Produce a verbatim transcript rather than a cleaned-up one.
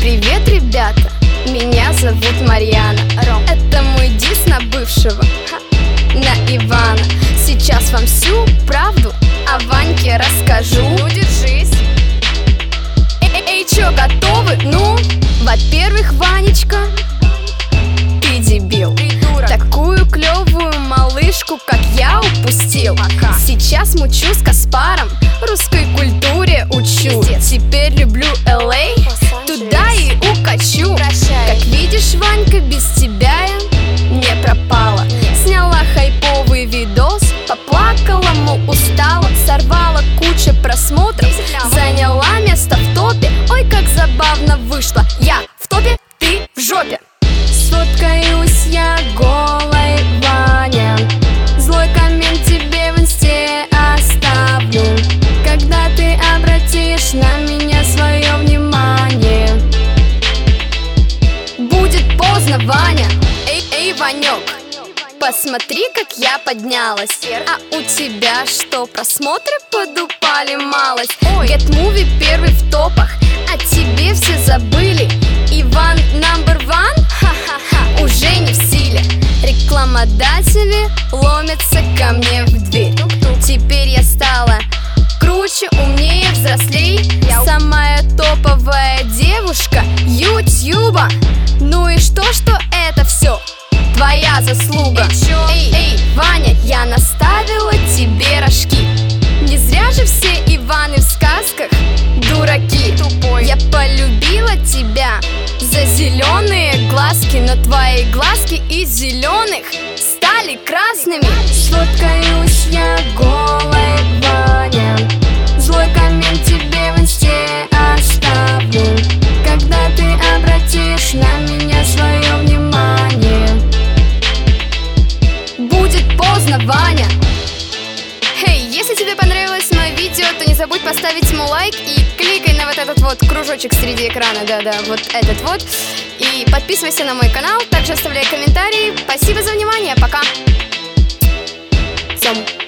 Привет, ребята, меня зовут Марьяна. Это мой дис на бывшего, на Ивана. Сейчас вам всю правду о Ваньке расскажу. Ну, держись. Эй, эй, чё, готовы? Ну, во-первых, Ванечка, ты дебил. Придурок. Такую клевую малышку, как я, упустил. Пока. Сейчас мучу с Каспаром, русской культуре учу. Пиздец. Теперь люблю Эл Эй, туда и укачу. Прощай. Как видишь, Ванька, без тебя я не пропала. Нет. Сняла хайповый видос, поплакала, мол, устала. Сорвала кучу просмотров, заняла место в топе. Ой, как забавно вышло. Я в топе, ты в жопе. Сфоткаюсь я голой, Ваня. Злой коммент тебе в инсте оставлю, когда ты обратишь на меня свое внимание. Будет поздно, Ваня. Эй, эй, Ванек, посмотри, как я поднялась. А у тебя что, просмотры подупали малость? Get Movie первый в топах, а тебе все забыли. Иван number one, ха-ха-ха, уже не в силе. Рекламодатели ломятся ко мне в дверь. Теперь я стала круче, умнее, взрослей. Самая топовая девушка Ютьюба. Ну и что, что это все твоя заслуга? Эй, эй, Ваня, я наставила тебе рожки. Не зря же все Иваны в сказках дураки. Тупой. Я полюбила тебя за зеленые глазки, но твои глазки из зеленых стали красными. Сфоткаюсь я голой, Ваня. Злой коммент тебе в инсте оставлю, когда ты обратишь на меня свое внимание. Будет поздно, Ваня. Хей, если тебе понравилось мое видео, то не забудь поставить ему лайк и кликай на вот этот вот кружочек среди экрана, да-да, вот этот вот. И подписывайся на мой канал, также оставляй комментарии. Спасибо за внимание, пока. Всем.